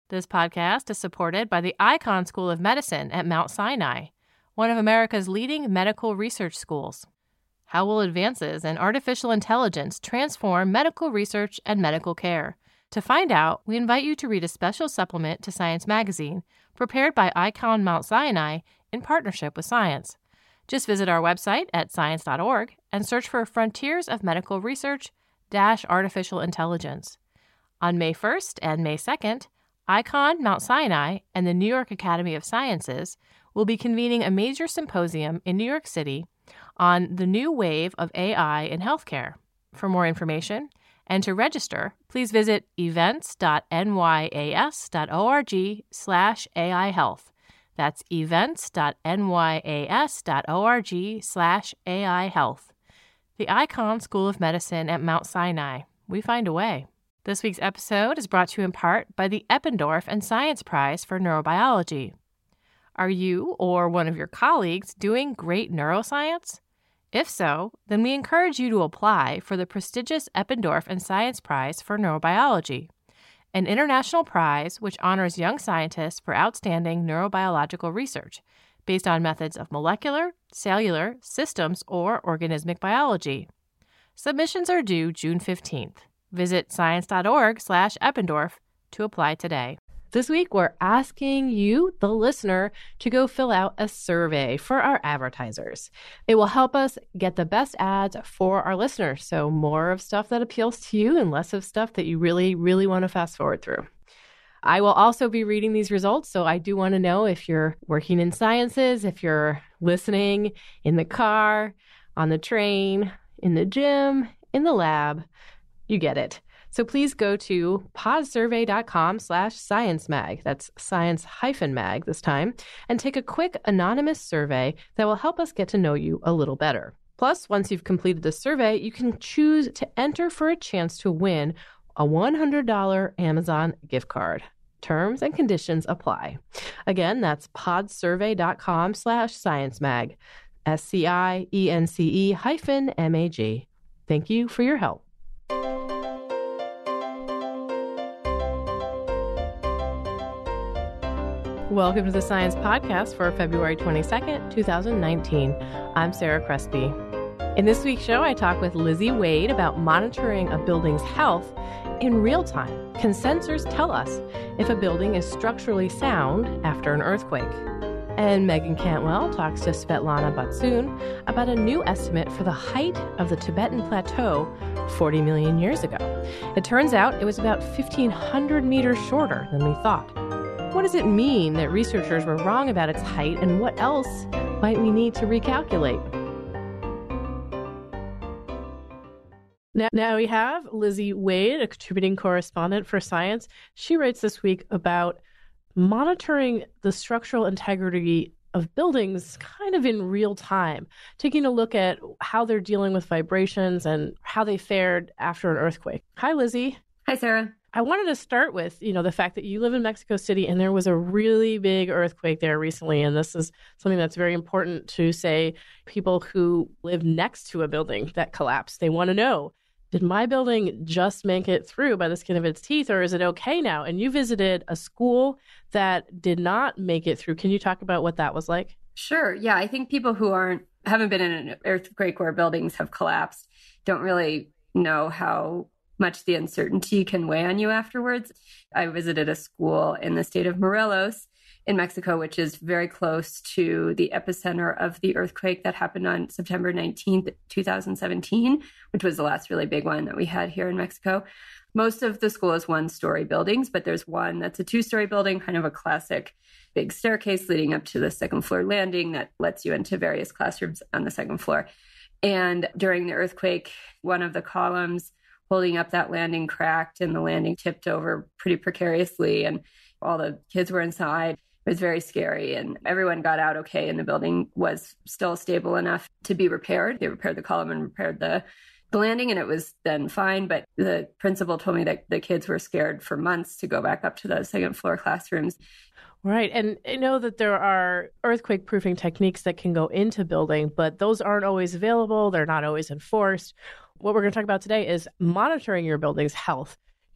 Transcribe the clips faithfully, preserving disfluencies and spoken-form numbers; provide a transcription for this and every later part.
This podcast is supported by the Icahn School of Medicine at Mount Sinai, one of America's leading medical research schools. How will advances in artificial intelligence transform medical research and medical care? To find out, we invite you to read a special supplement to Science Magazine, prepared by Icahn Mount Sinai in partnership with Science. Just visit our website at science dot org and search for Frontiers of Medical Research dash Artificial Intelligence. On May first and May second, Icahn Mount Sinai and the New York Academy of Sciences will be convening a major symposium in New York City on the new wave of A I in healthcare. For more information and to register, please visit events dot n y a s dot org slash A I health. That's events dot n y a s dot org slash A I health. The Icahn School of Medicine at Mount Sinai. We find a way. This week's episode is brought to you in part by the Eppendorf and Science Prize for Neurobiology. Are you or one of your colleagues doing great neuroscience? If so, then we encourage you to apply for the prestigious Eppendorf and Science Prize for Neurobiology, an international prize which honors young scientists for outstanding neurobiological research based on methods of molecular, cellular, systems, or organismic biology. Submissions are due June fifteenth. Visit science dot org slash Eppendorf to apply today. This week, we're asking you, the listener, to go fill out a survey for our advertisers. It will help us get the best ads for our listeners, so more of stuff that appeals to you and less of stuff that you really, really want to fast forward through. I will also be reading these results, so I do want to know if you're working in sciences, if you're listening in the car, on the train, in the gym, in the lab. You get it. So please go to podsurvey.com slash sciencemag, that's science hyphen mag this time, and take a quick anonymous survey that will help us get to know you a little better. Plus, once you've completed the survey, you can choose to enter for a chance to win a one hundred dollars Amazon gift card. Terms and conditions apply. Again, that's podsurvey.com slash sciencemag, S C I E N C E hyphen M A G. Thank you for your help. Welcome to the Science Podcast for February twenty-second, twenty nineteen. I'm Sarah Crespi. In this week's show, I talk with Lizzie Wade about monitoring a building's health in real time. Can sensors tell us if a building is structurally sound after an earthquake? And Megan Cantwell talks to Svetlana Batsoun about a new estimate for the height of the Tibetan Plateau forty million years ago. It turns out it was about fifteen hundred meters shorter than we thought. What does it mean that researchers were wrong about its height, and what else might we need to recalculate? Now, now we have Lizzie Wade, a contributing correspondent for Science. She writes this week about monitoring the structural integrity of buildings kind of in real time, taking a look at how they're dealing with vibrations and how they fared after an earthquake. Hi, Lizzie. Hi, Sarah. I wanted to start with, you know, the fact that you live in Mexico City and there was a really big earthquake there recently. And this is something that's very important to, say, people who live next to a building that collapsed. They want to know, did my building just make it through by the skin of its teeth, or is it okay now? And you visited a school that did not make it through. Can you talk about what that was like? Sure. Yeah, I think people who aren't haven't been in an earthquake where buildings have collapsed don't really know how much the uncertainty can weigh on you afterwards. I visited a school in the state of Morelos in Mexico, which is very close to the epicenter of the earthquake that happened on September nineteenth, twenty seventeen, which was the last really big one that we had here in Mexico. Most of the school is one-story buildings, but there's one that's a two-story building, kind of a classic big staircase leading up to the second floor landing that lets you into various classrooms on the second floor. And during the earthquake, one of the columns holding up that landing cracked and the landing tipped over pretty precariously, and all the kids were inside. It was very scary, and everyone got out okay, and the building was still stable enough to be repaired. They repaired the column and repaired the, the landing, and it was then fine. But the principal told me that the kids were scared for months to go back up to the second floor classrooms. Right. And I know that there are earthquake proofing techniques that can go into building, but those aren't always available. They're not always enforced. What we're going to talk about today is monitoring your building's health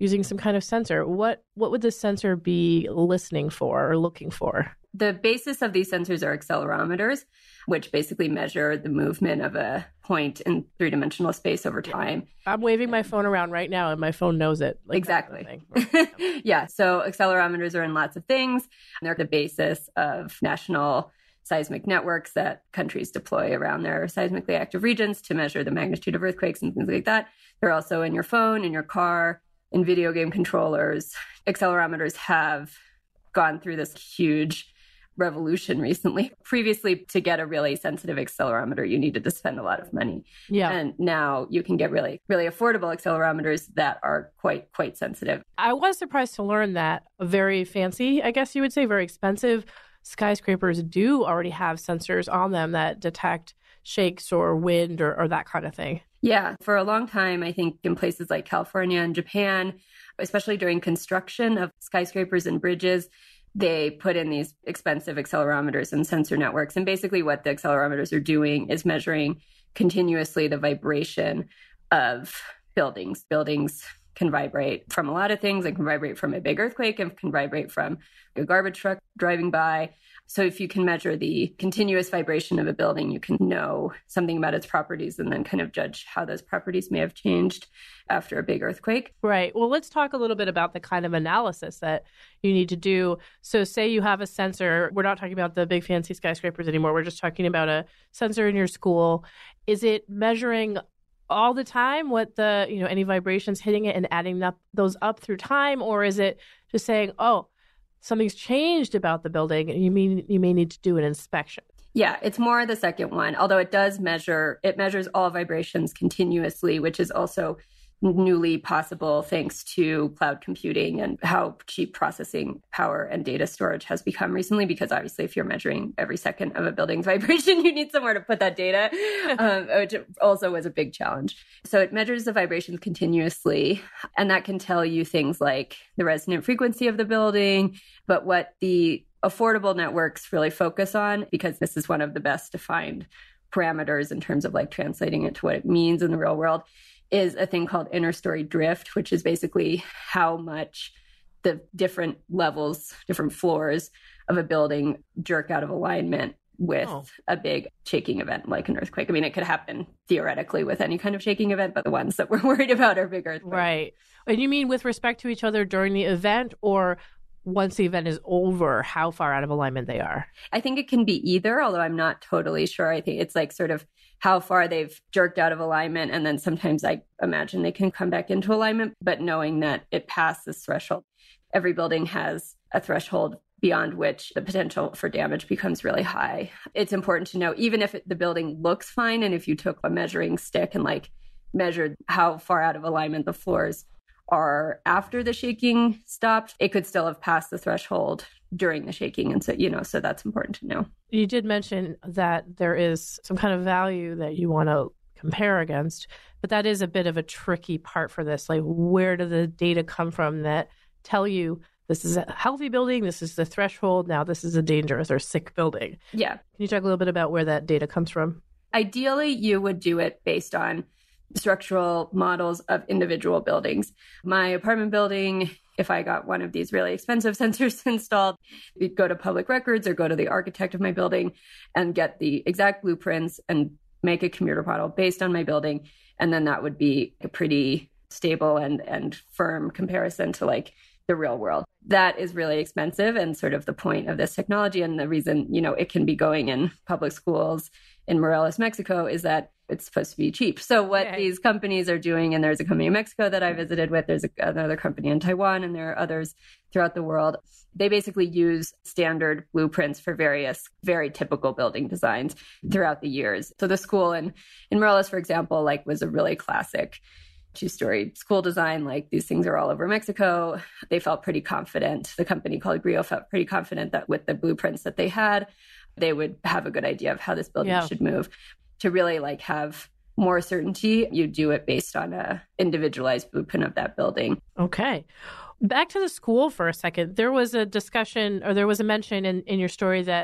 using some kind of sensor. What what would the sensor be listening for or looking for? The basis of these sensors are accelerometers, which basically measure the movement of a point in three-dimensional space over time. I'm waving my phone around right now and my phone knows it. Like exactly. Yeah, so accelerometers are in lots of things. They're the basis of national seismic networks that countries deploy around their seismically active regions to measure the magnitude of earthquakes and things like that. They're also in your phone, in your car, in video game controllers. Accelerometers have gone through this huge revolution recently. Previously, to get a really sensitive accelerometer, you needed to spend a lot of money. Yeah. And now you can get really, really affordable accelerometers that are quite, quite sensitive. I was surprised to learn that very fancy, I guess you would say, very expensive skyscrapers do already have sensors on them that detect shakes or wind or, or that kind of thing. Yeah. For a long time, I think in places like California and Japan, especially during construction of skyscrapers and bridges, they put in these expensive accelerometers and sensor networks. And basically what the accelerometers are doing is measuring continuously the vibration of buildings. Buildings can vibrate from a lot of things. It can vibrate from a big earthquake and can vibrate from a garbage truck driving by. So if you can measure the continuous vibration of a building, you can know something about its properties and then kind of judge how those properties may have changed after a big earthquake. Right. Well, let's talk a little bit about the kind of analysis that you need to do. So say you have a sensor. We're not talking about the big fancy skyscrapers anymore. We're just talking about a sensor in your school. Is it measuring all the time what the, you know, any vibrations hitting it and adding up those up through time? Or is it just saying, oh, something's changed about the building and you mean you may need to do an inspection? Yeah, it's more the second one, although it does measure, it measures all vibrations continuously, which is also newly possible thanks to cloud computing and how cheap processing power and data storage has become recently, because obviously if you're measuring every second of a building's vibration, you need somewhere to put that data, um, which also was a big challenge. So it measures the vibrations continuously, and that can tell you things like the resonant frequency of the building, but what the affordable networks really focus on, because this is one of the best defined parameters in terms of like translating it to what it means in the real world, is a thing called interstory drift, which is basically how much the different levels, different floors of a building jerk out of alignment with oh. a big shaking event like an earthquake. I mean, it could happen theoretically with any kind of shaking event, but the ones that we're worried about are big earthquakes. Right. And you mean with respect to each other during the event, or once the event is over, how far out of alignment they are? I think it can be either, although I'm not totally sure. I think it's like sort of how far they've jerked out of alignment. And then sometimes I imagine they can come back into alignment, but knowing that it passed this threshold. Every building has a threshold beyond which the potential for damage becomes really high. It's important to know, even if it, the building looks fine, and if you took a measuring stick and like measured how far out of alignment the floors are after the shaking stopped, it could still have passed the threshold during the shaking. And so, you know, so that's important to know. You did mention that there is some kind of value that you want to compare against, but that is a bit of a tricky part for this. Like, where do the data come from that tell you this is a healthy building, this is the threshold, now this is a dangerous or sick building? Yeah. Can you talk a little bit about where that data comes from? Ideally, you would do it based on structural models of individual buildings. My apartment building, if I got one of these really expensive sensors installed, we'd go to public records or go to the architect of my building and get the exact blueprints and make a computer model based on my building. And then that would be a pretty stable and, and firm comparison to like the real world. That is really expensive and sort of the point of this technology. And the reason, you know, it can be going in public schools in Morelos, Mexico, is that it's supposed to be cheap. So what okay. these companies are doing, and there's a company in Mexico that I visited with, there's a, another company in Taiwan, and there are others throughout the world. They basically use standard blueprints for various, very typical building designs throughout the years. So the school in, in Morelos, for example, like was a really classic two-story school design. Like these things are all over Mexico. They felt pretty confident. The company called Brio felt pretty confident that with the blueprints that they had, they would have a good idea of how this building yeah. should move. To really like have more certainty, you do it based on a individualized blueprint of that building. Okay. Back to the school for a second. There was a discussion, or there was a mention in, in your story that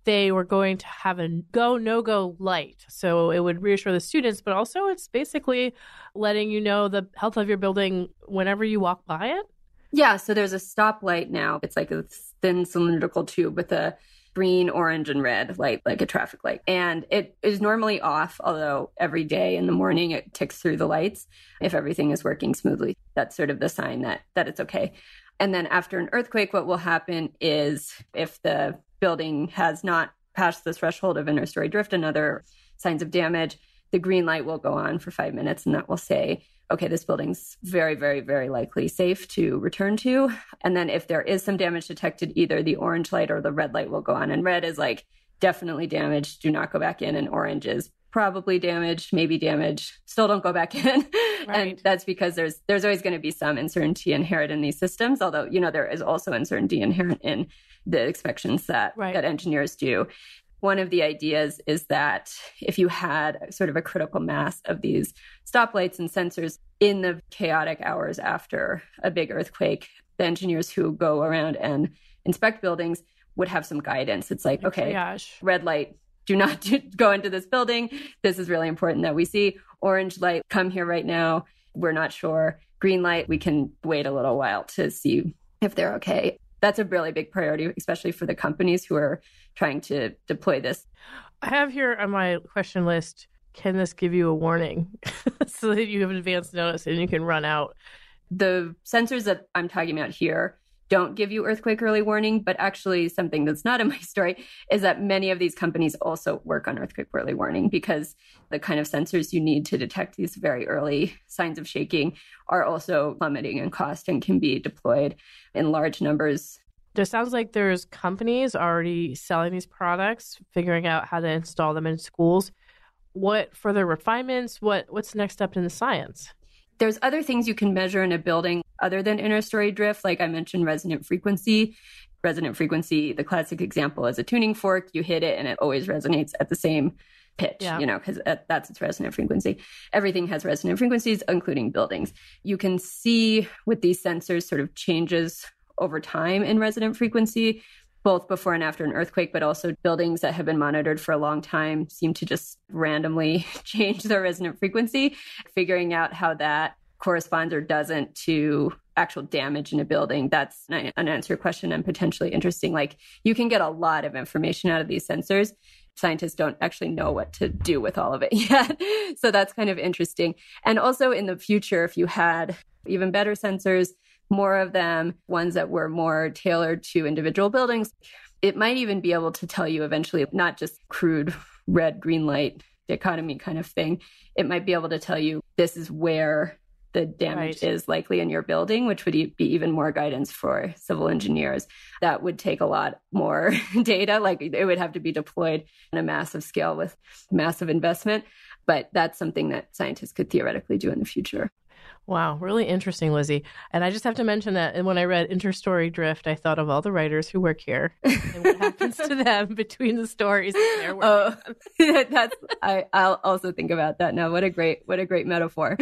they were going to have a go, no-go light. So it would reassure the students, but also it's basically letting you know the health of your building whenever you walk by it. Yeah, so there's a stoplight now. It's like a thin cylindrical tube with a green, orange, and red light, like a traffic light. And it is normally off, although every day in the morning it ticks through the lights if everything is working smoothly. That's sort of the sign that that it's okay. And then after an earthquake, what will happen is if the building has not passed the threshold of inner story drift and other signs of damage, the green light will go on for five minutes and that will say, okay, this building's very, very, very likely safe to return to. And then if there is some damage detected, either the orange light or the red light will go on. And red is like definitely damaged, do not go back in. And orange is probably damaged, maybe damaged, still don't go back in. Right. And that's because there's there's always going to be some uncertainty inherent in these systems, although, you know, there is also uncertainty inherent in the inspections that, right. that engineers do. One of the ideas is that if you had sort of a critical mass of these stoplights and sensors in the chaotic hours after a big earthquake, the engineers who go around and inspect buildings would have some guidance. It's like, okay, triage. Red light, do not do, go into this building. This is really important that we see. Orange light, come here right now. We're not sure. Green light, we can wait a little while to see if they're okay. That's a really big priority, especially for the companies who are trying to deploy this. I have here on my question list, can this give you a warning so that you have advance notice and you can run out? The sensors that I'm talking about here don't give you earthquake early warning, but actually something that's not in my story is that many of these companies also work on earthquake early warning because the kind of sensors you need to detect these very early signs of shaking are also plummeting in cost and can be deployed in large numbers. It sounds like there's companies already selling these products, figuring out how to install them in schools. What further refinements? What What's the next step in the science? There's other things you can measure in a building other than inner story drift. Like I mentioned, resonant frequency. Resonant frequency, the classic example is a tuning fork. You hit it and it always resonates at the same pitch, yeah. you know, because that's its resonant frequency. Everything has resonant frequencies, including buildings. You can see with these sensors sort of changes over time in resonant frequency, both before and after an earthquake, but also buildings that have been monitored for a long time seem to just randomly change their resonant frequency. Figuring out how that corresponds or doesn't to actual damage in a building, that's an unanswered question and potentially interesting. Like you can get a lot of information out of these sensors. Scientists don't actually know what to do with all of it yet. So that's kind of interesting. And also in the future, if you had even better sensors, more of them, ones that were more tailored to individual buildings, it might even be able to tell you eventually, not just crude red, green light dichotomy kind of thing. It might be able to tell you this is where the damage right. is likely in your building, which would be even more guidance for civil engineers. That would take a lot more data. Like it would have to be deployed on a massive scale with massive investment. But that's something that scientists could theoretically do in the future. Wow, really interesting, Lizzie. And I just have to mention that when I read Interstory Drift, I thought of all the writers who work here and what happens to them between the stories that they're working oh, on. That's I, I'll also think about that now. What a great, what a great metaphor.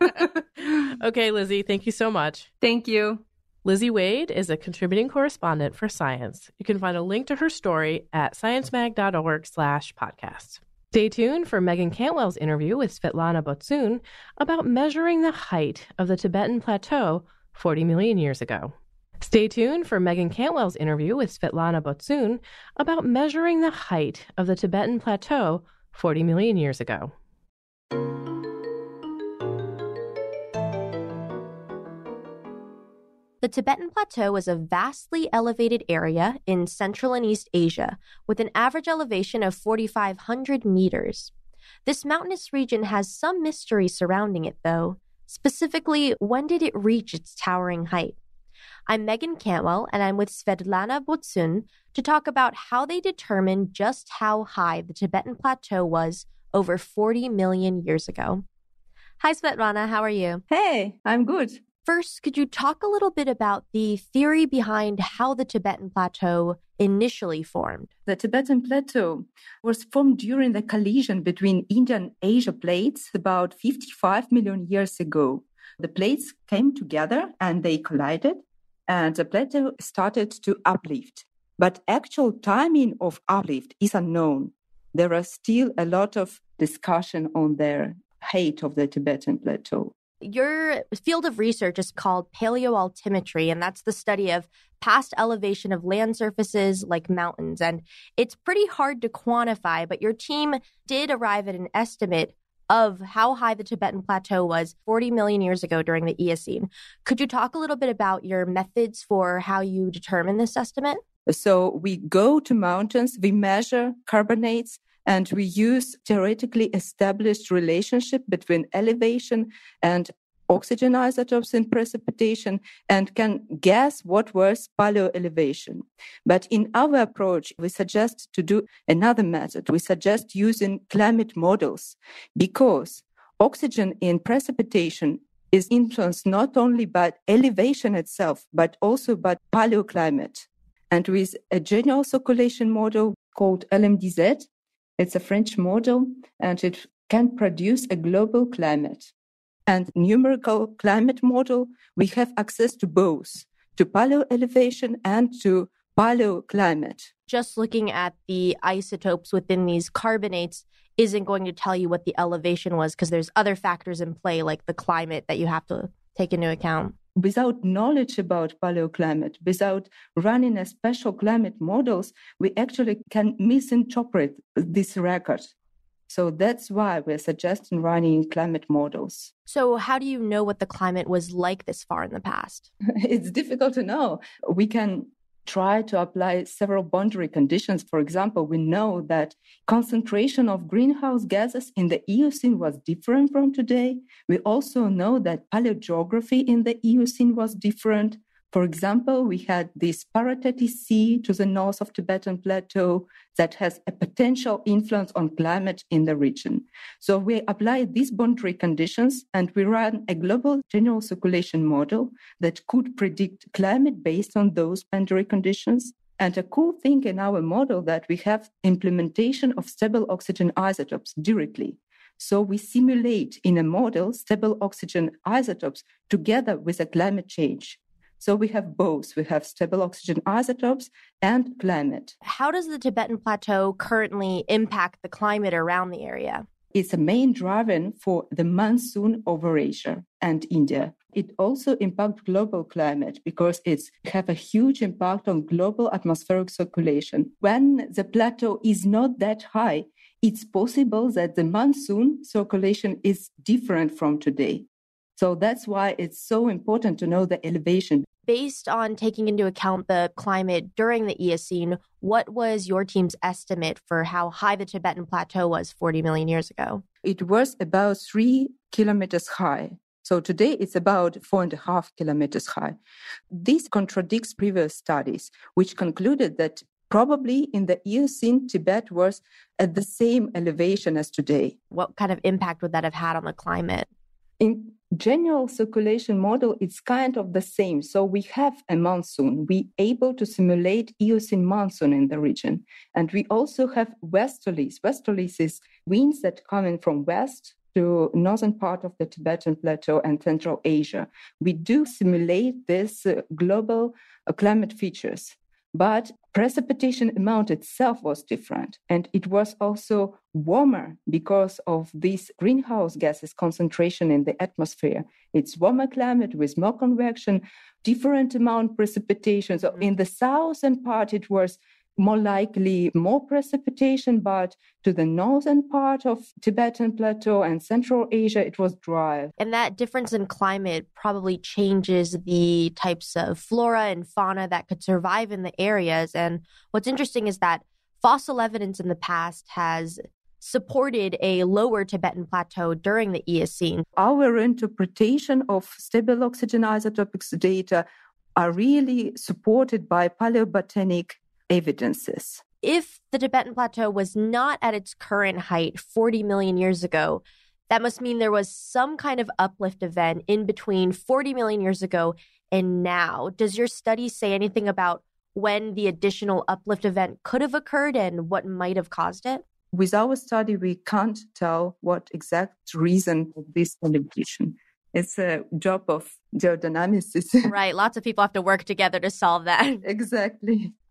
Okay, Lizzie, thank you so much. Thank you. Lizzie Wade is a contributing correspondent for Science. You can find a link to her story at sciencemag.org slash podcasts. Stay tuned for Megan Cantwell's interview with Svetlana Botsun about measuring the height of the Tibetan Plateau forty million years ago. Stay tuned for Megan Cantwell's interview with Svetlana Botsun about measuring the height of the Tibetan Plateau forty million years ago. The Tibetan Plateau is a vastly elevated area in Central and East Asia, with an average elevation of forty-five hundred meters. This mountainous region has some mystery surrounding it, though. Specifically, when did it reach its towering height? I'm Megan Cantwell, and I'm with Svetlana Botsun to talk about how they determined just how high the Tibetan Plateau was over forty million years ago. Hi, Svetlana. How are you? Hey, I'm good. First, could you talk a little bit about the theory behind how the Tibetan Plateau initially formed? The Tibetan Plateau was formed during the collision between India and Asia plates about fifty-five million years ago. The plates came together and they collided, and the plateau started to uplift. But actual timing of uplift is unknown. There are still a lot of discussion on the height of the Tibetan Plateau. Your field of research is called paleoaltimetry, and that's the study of past elevation of land surfaces like mountains. And it's pretty hard to quantify, but your team did arrive at an estimate of how high the Tibetan Plateau was forty million years ago during the Eocene. Could you talk a little bit about your methods for how you determine this estimate? So we go to mountains, we measure carbonates, and we use theoretically established relationship between elevation and oxygen isotopes in precipitation and can guess what was paleoelevation. But in our approach, we suggest to do another method. We suggest using climate models because oxygen in precipitation is influenced not only by elevation itself, but also by paleoclimate. And with a general circulation model called L M D Z, it's a French model, and it can produce a global climate. And numerical climate model, we have access to both, to paleoelevation and to paleoclimate. Just looking at the isotopes within these carbonates isn't going to tell you what the elevation was because there's other factors in play like the climate that you have to take into account. Without knowledge about paleoclimate, without running a special climate models, we actually can misinterpret this record. So that's why we're suggesting running climate models. So how do you know what the climate was like this far in the past? It's difficult to know. We can try to apply several boundary conditions. For example, we know that concentration of greenhouse gases in the Eocene was different from today. We also know that paleogeography in the Eocene was different. For example, we had this Parateti Sea to the north of Tibetan Plateau that has a potential influence on climate in the region. So we apply these boundary conditions and we run a global general circulation model that could predict climate based on those boundary conditions. And a cool thing in our model that we have implementation of stable oxygen isotopes directly. So we simulate in a model stable oxygen isotopes together with a climate change. So we have both. We have stable oxygen isotopes and climate. How does the Tibetan Plateau currently impact the climate around the area? It's a main driver for the monsoon over Asia and India. It also impacts global climate because it's have a huge impact on global atmospheric circulation. When the plateau is not that high, it's possible that the monsoon circulation is different from today. So that's why it's so important to know the elevation. Based on taking into account the climate during the Eocene, what was your team's estimate for how high the Tibetan Plateau was forty million years ago? It was about three kilometers high. So today it's about four and a half kilometers high. This contradicts previous studies, which concluded that probably in the Eocene, Tibet was at the same elevation as today. What kind of impact would that have had on the climate? In general circulation model, it's kind of the same. So we have a monsoon. We able to simulate Eocene monsoon in the region. And we also have westerlies. Westerlies is winds that coming from west to northern part of the Tibetan Plateau and Central Asia. We do simulate this uh, global uh, climate features. But precipitation amount itself was different. And it was also warmer because of this greenhouse gases concentration in the atmosphere. It's warmer climate with more convection, different amount precipitation. So in the southern part, it was more likely more precipitation, but to the northern part of Tibetan Plateau and Central Asia, it was dry. And that difference in climate probably changes the types of flora and fauna that could survive in the areas. And what's interesting is that fossil evidence in the past has supported a lower Tibetan Plateau during the Eocene. Our interpretation of stable oxygen isotopics data are really supported by paleobotanic evidences. If the Tibetan Plateau was not at its current height forty million years ago, that must mean there was some kind of uplift event in between forty million years ago and now. Does your study say anything about when the additional uplift event could have occurred and what might have caused it? With our study, we can't tell what exact reason of this elevation. It's a job of geodynamicists. Right. Lots of people have to work together to solve that. Exactly.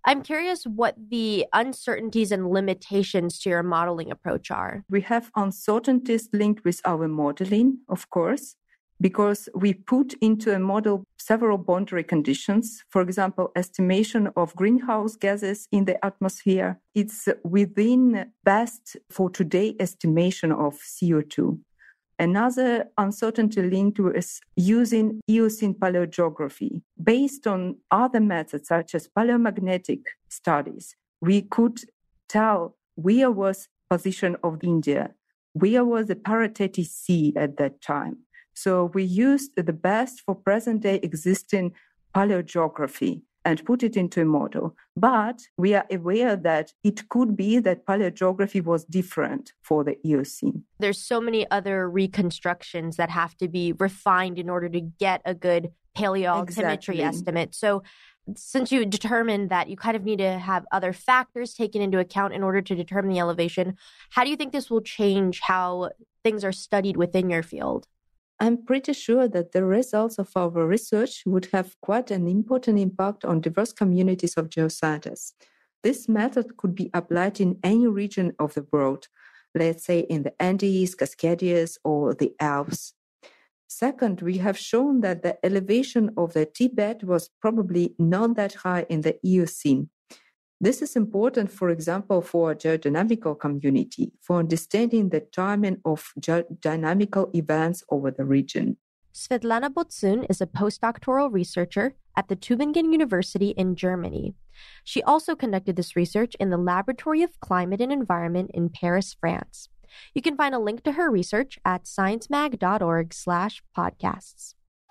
I'm curious what the uncertainties and limitations to your modeling approach are. We have uncertainties linked with our modeling, of course, because we put into a model several boundary conditions. For example, estimation of greenhouse gases in the atmosphere. It's within best for today estimation of C O two. Another uncertainty linked is using Eocene paleogeography. Based on other methods such as paleomagnetic studies, we could tell where was position of India, where was the Parateti Sea at that time. So we used the best for present day existing paleogeography and put it into a model. But we are aware that it could be that paleogeography was different for the Eocene. There's so many other reconstructions that have to be refined in order to get a good paleoaltimetry Exactly. estimate. So since you determined that you kind of need to have other factors taken into account in order to determine the elevation, how do you think this will change how things are studied within your field? I'm pretty sure that the results of our research would have quite an important impact on diverse communities of geoscientists. This method could be applied in any region of the world, let's say in the Andes, Cascadias, or the Alps. Second, we have shown that the elevation of the Tibet was probably not that high in the Eocene. This is important, for example, for a geodynamical community, for understanding the timing of geodynamical events over the region. Svetlana Botsun is a postdoctoral researcher at the Tübingen University in Germany. She also conducted this research in the Laboratory of Climate and Environment in Paris, France. You can find a link to her research at sciencemag.org slash podcasts.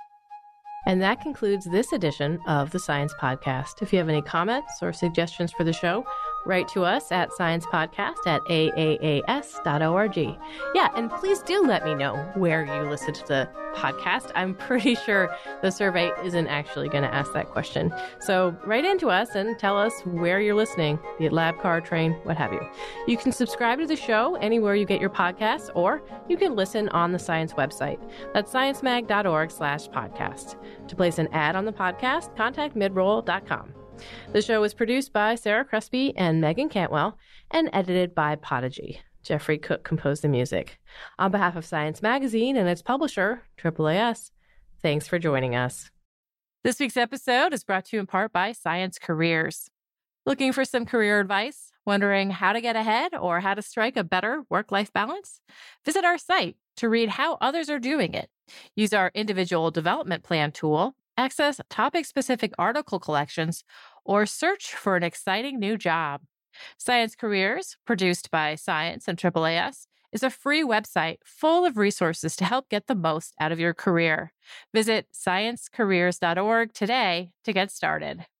And that concludes this edition of the Science Podcast. If you have any comments or suggestions for the show, write to us at sciencepodcast at a a a s dot org. Yeah, and please do let me know where you listen to the podcast. I'm pretty sure the survey isn't actually going to ask that question. So write into us and tell us where you're listening, be it lab, car, train, what have you. You can subscribe to the show anywhere you get your podcasts, or you can listen on the Science website. That's sciencemag.org slash podcast. To place an ad on the podcast, contact midroll dot com. The show was produced by Sarah Crespi and Megan Cantwell and edited by Podigy. Jeffrey Cook composed the music. On behalf of Science Magazine and its publisher, A A A S, thanks for joining us. This week's episode is brought to you in part by Science Careers. Looking for some career advice? Wondering how to get ahead or how to strike a better work-life balance? Visit our site to read how others are doing it. Use our individual development plan tool, access topic-specific article collections, or search for an exciting new job. Science Careers, produced by Science and A A A S, is a free website full of resources to help get the most out of your career. Visit science careers dot org today to get started.